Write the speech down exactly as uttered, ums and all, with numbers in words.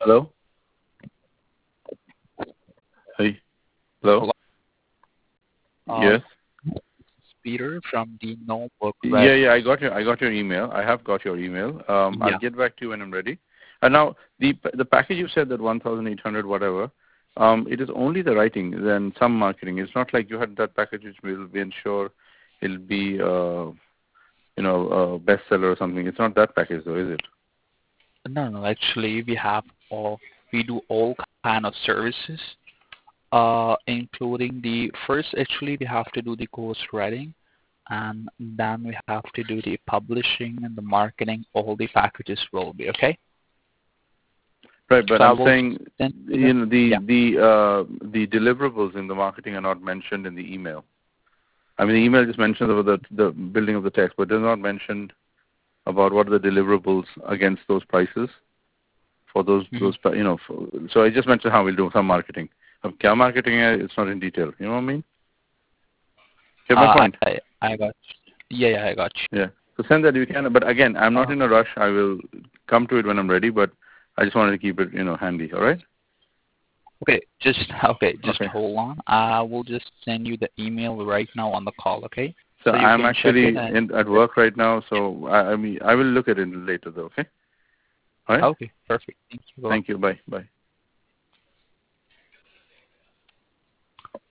Hello? Hey. Hello? Hello? Yes. Uh, Peter from the Notebook Red. Yeah, yeah, I got your, I got your email. I have got your email. Um, Yeah. I'll get back to you when I'm ready. And now, the the package you said that one thousand eight hundred whatever, um, it is only the writing, then some marketing. It's not like you had that package which will be ensure it'll be, uh, you know, a bestseller or something. It's not that package though, is it? No, no. Actually, we have all. We do all kind of services, uh, including the first. Actually, we have to do the course writing, and then we have to do the publishing and the marketing. All the packages will be okay. Right, but So I I'm will saying, send you you know, the the yeah. the uh, the deliverables in the marketing are not mentioned in the email. I mean, the email just mentions about the the building of the text, but does not mention about what are the deliverables against those prices for those Mhm. those you know. For, so I just mentioned how we'll do some marketing. Of kya marketing hai, it's not in detail. You know what I mean? Get my Uh, point? I I got you. Yeah, yeah, I got you. Yeah. So send that you can. But again, I'm not Uh, in a rush. I will come to it when I'm ready. But I just wanted to keep it, you know, handy. All right? Okay, just okay, just Okay. hold on. I will just send you the email right now on the call, okay? So So you I'm can check it actually and in, at work right now. So I, I mean, I will look at it later, though. Okay. All right. okay, perfect. Thank you. Bye. Thank you. Bye. Bye.